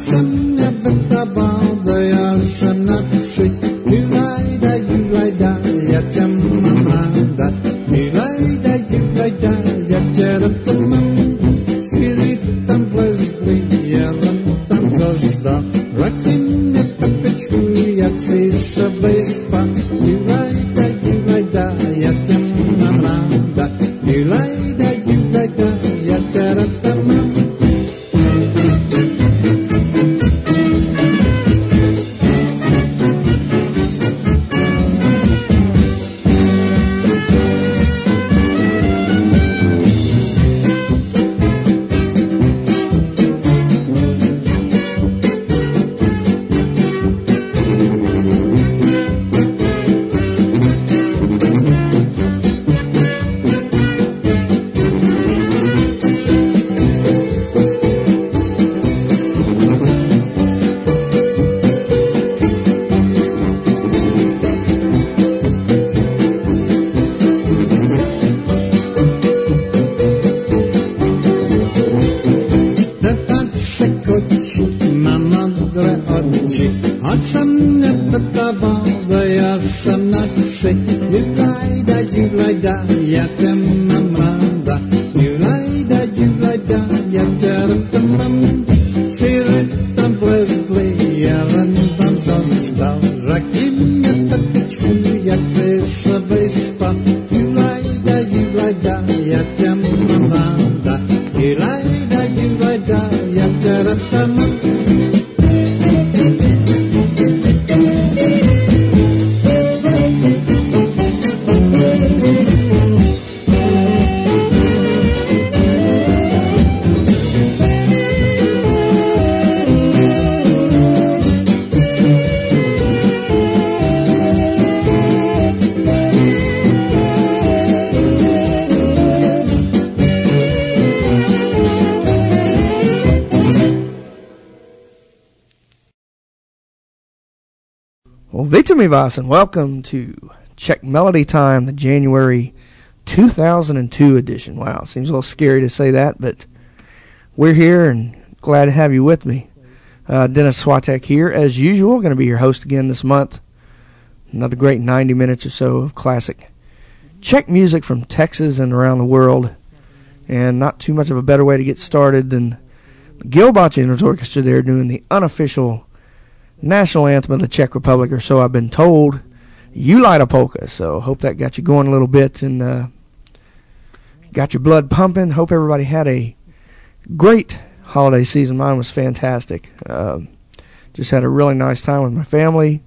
Victor Mivas, and welcome to Czech Melody Time, the January 2002 edition. Wow, seems a little scary to say that, but we're here and glad to have you with me. Dennis Swatek here, as usual, going to be your host again this month. Another great 90 minutes or so of classic Czech music from Texas and around the world, and not too much of a better way to get started than Gilbach and his orchestra there doing the unofficial national anthem of the Czech Republic, or so I've been told, Julita Polka. So hope that got you going a little bit and got your blood pumping. Hope everybody had a great holiday season. Mine was fantastic. Just had a really nice time with my family.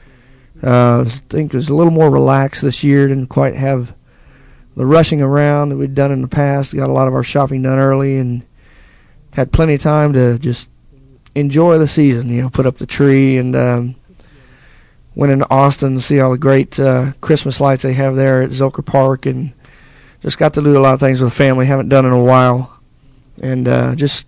I think it was a little more relaxed this year. Didn't quite have the rushing around that we'd done in the past. Got a lot of our shopping done early and had plenty of time to just enjoy the season, put up the tree, and went into Austin to see all the great Christmas lights they have there at Zilker Park, and just got to do a lot of things with the family. Haven't done in a while, and just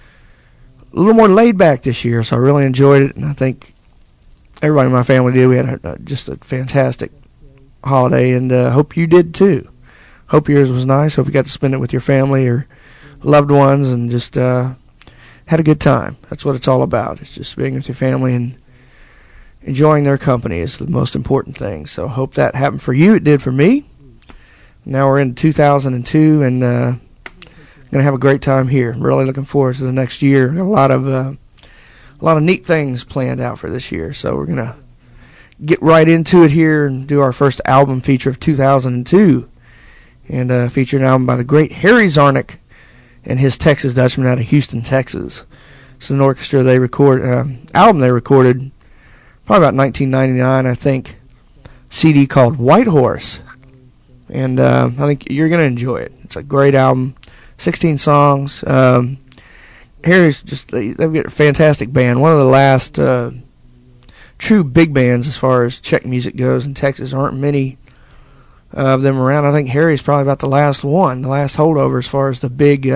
a little more laid back this year, so I really enjoyed it, and I think everybody in my family did. We had just a fantastic holiday, and hope you did too. Hope yours was nice. Hope you got to spend it with your family or loved ones, and just had a good time. That's what it's all about. It's just being with your family and enjoying their company is the most important thing. So hope that happened for you. It did for me. Now we're in 2002 and going to have a great time here. I'm really looking forward to the next year. Got a lot of neat things planned out for this year. So we're going to get right into it here and do our first album feature of 2002, and feature an album by the great Harry Zarnik and his Texas Dutchman out of Houston, Texas. It's an orchestra album they recorded probably about 1999, I think. CD called White Horse, and I think you're going to enjoy it. It's a great album, 16 songs. Harry's they've got a fantastic band. One of the last true big bands as far as Czech music goes in Texas. There aren't many of them around. I think Harry's probably about the last one, the last holdover as far as the big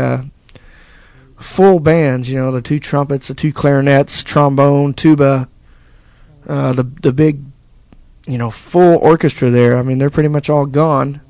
full bands, the two trumpets, the two clarinets, trombone, tuba, the big, full orchestra there. I mean, they're pretty much all gone.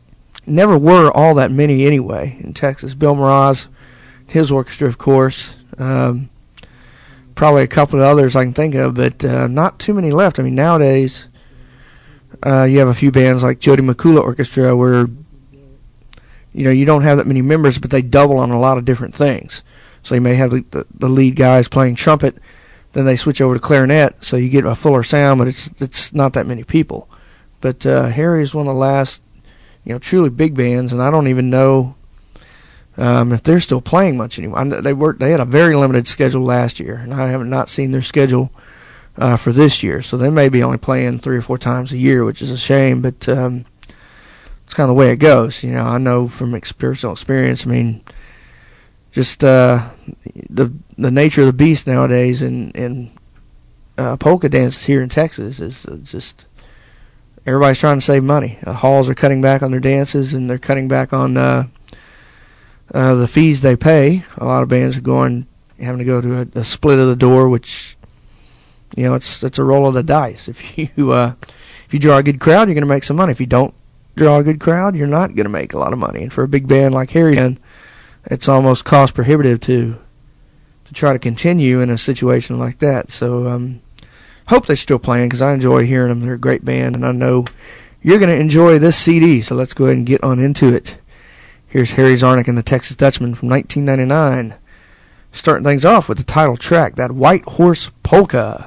Never were all that many anyway in Texas. Bill Mraz, his orchestra, of course, Probably a couple of others I can think of, but not too many left. I mean, nowadays you have a few bands like Jody McCullough Orchestra where you don't have that many members, but they double on a lot of different things. So you may have the lead guys playing trumpet, then they switch over to clarinet, so you get a fuller sound, but it's not that many people. But Harry is one of the last truly big bands, and I don't even know if they're still playing much anymore. They had a very limited schedule last year, and I have not seen their schedule for this year. So they may be only playing 3 or 4 times a year, which is a shame, but it's kind of the way it goes. I know from personal experience. I mean, just the nature of the beast nowadays in polka dances here in Texas is just everybody's trying to save money. Halls are cutting back on their dances, and they're cutting back on the fees they pay. A lot of bands are having to go to a split of the door, which it's a roll of the dice. If you draw a good crowd, you're going to make some money. If you don't draw a good crowd, you're not going to make a lot of money. And for a big band like Harry, it's almost cost prohibitive to try to continue in a situation like that. So hope they're still playing, because I enjoy hearing them. They're a great band, and I know you're going to enjoy this CD. So let's go ahead and get on into it. Here's Harry Zarnik and the Texas Dutchman from 1999, starting things off with the title track, that White Horse Polka.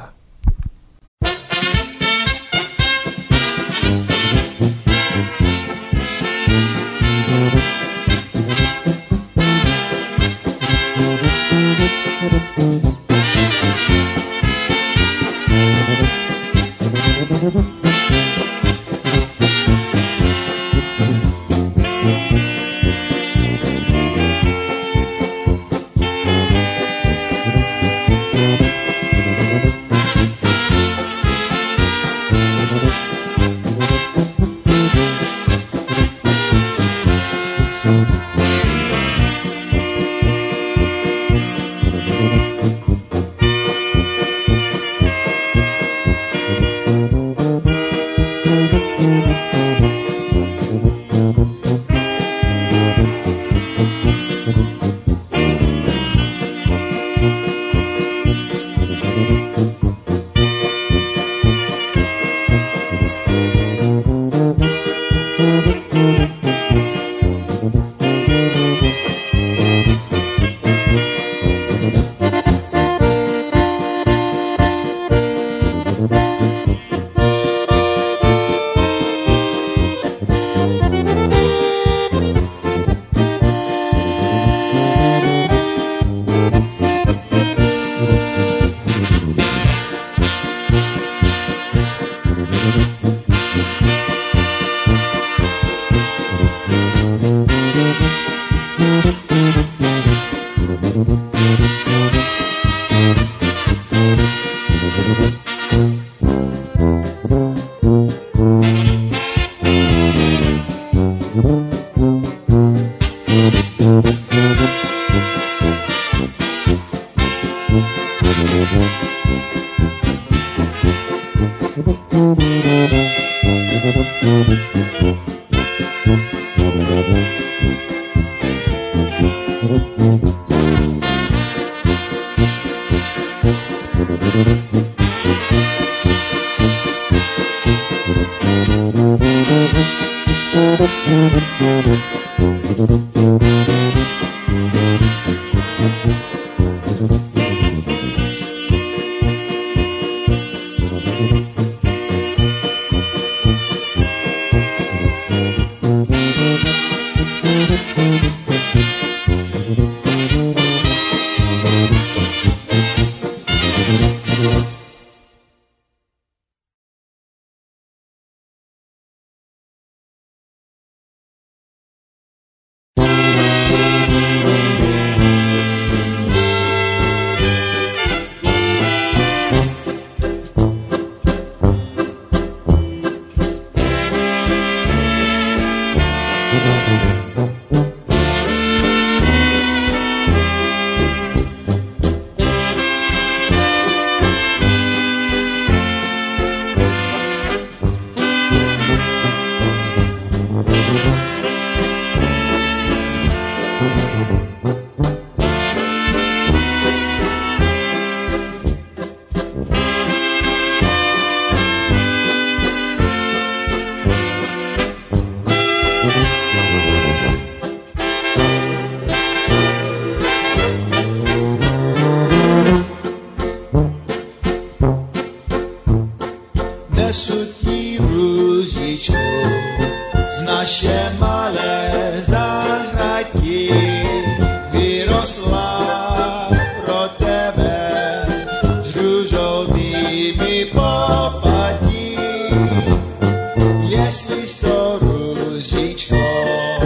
Nesú ti rúžičku z naše malé záhradky. Vyrosla pro tebe s rúžovými popadí. Jestli s tou rúžičkou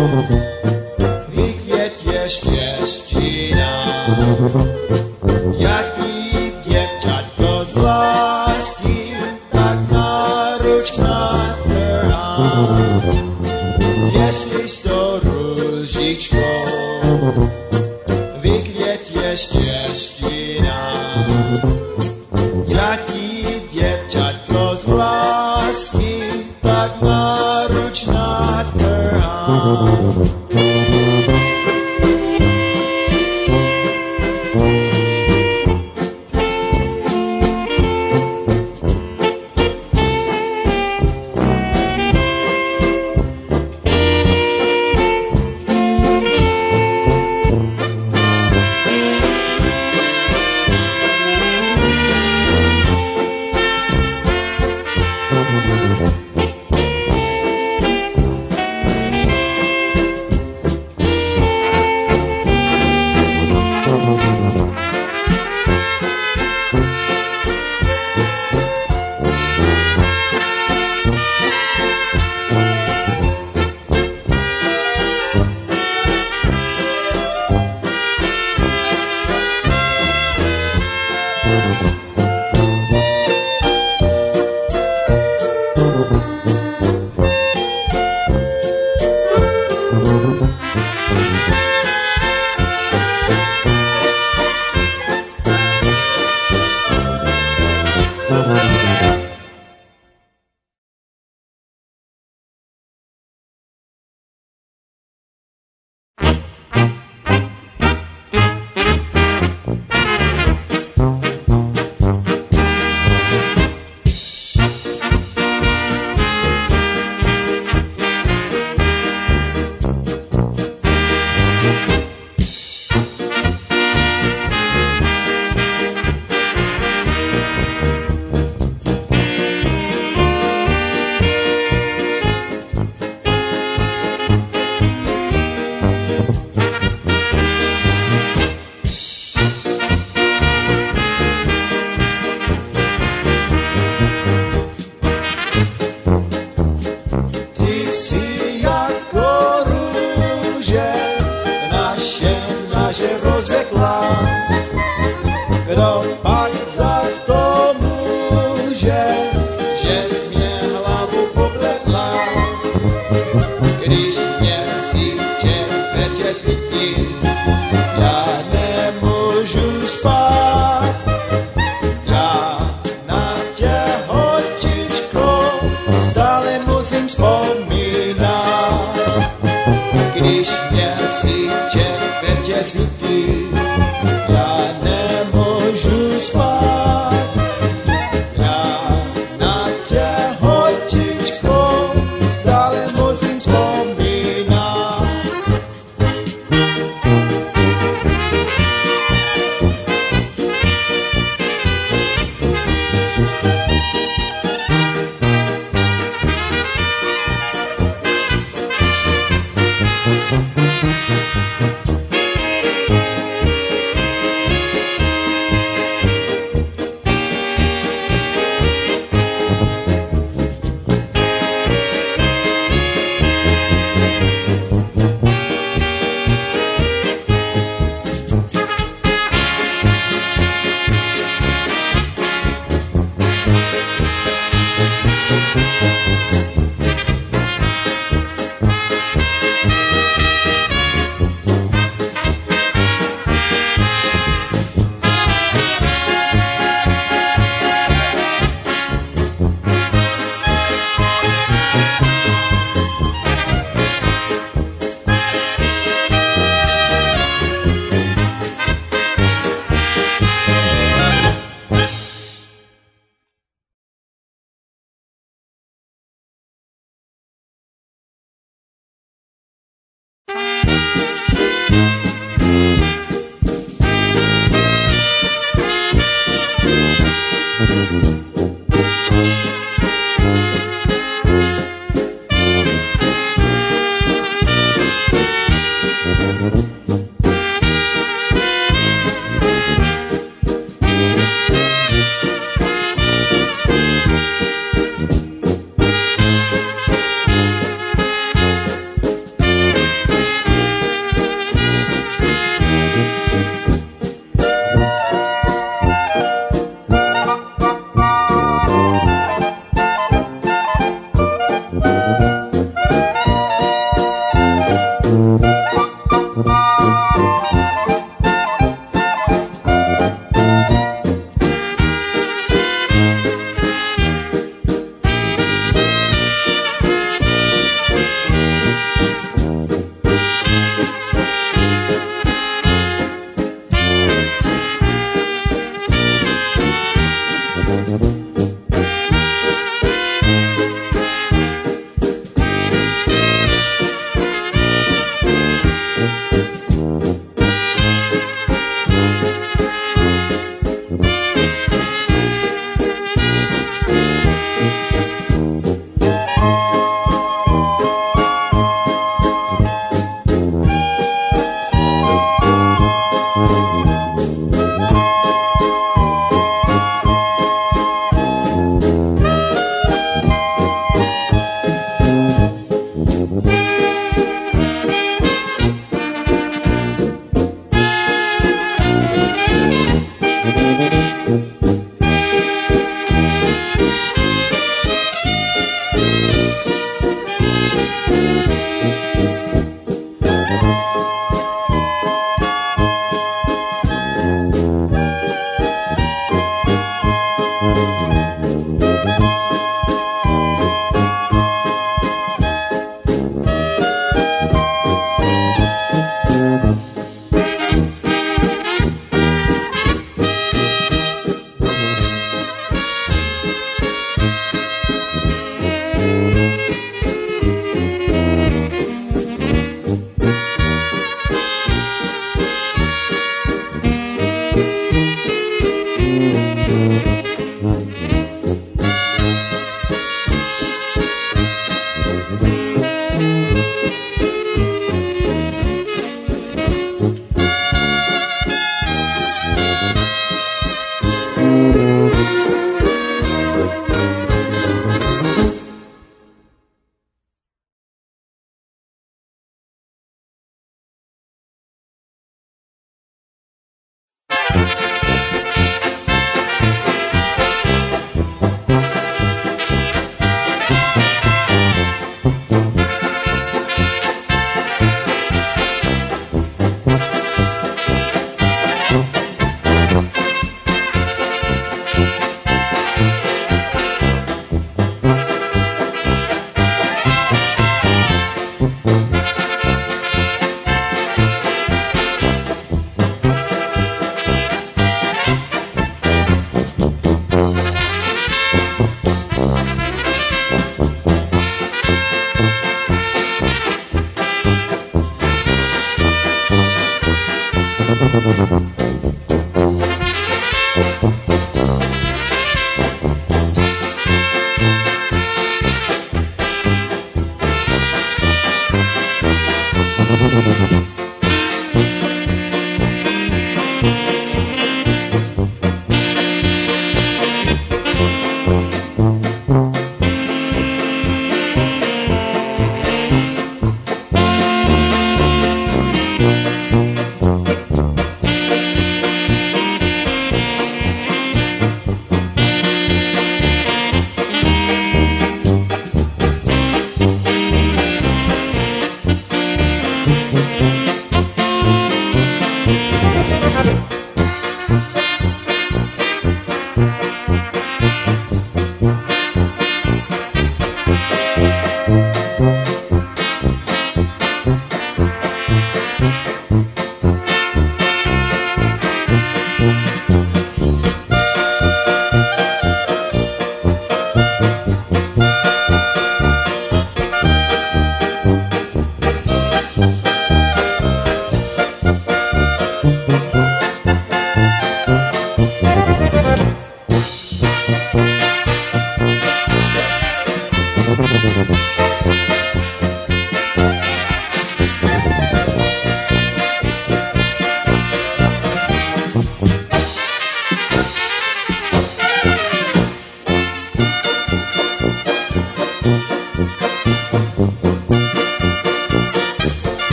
vykvětě štěstina, jaký děvčatko z lásky tak náručná trhám. Jestli s tou růžičkou vykvětě štěstina, jaký děvčatko z lásky tak náručná trhám.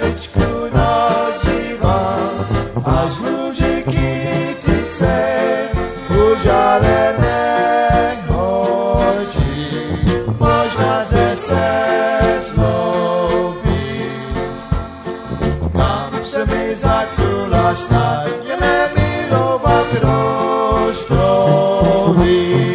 Aničku nazývám, až může kytit se, už ale nehodí, možná se zlobí. Kam se mi zatuláš, tak je nemilovat, kdož to ví.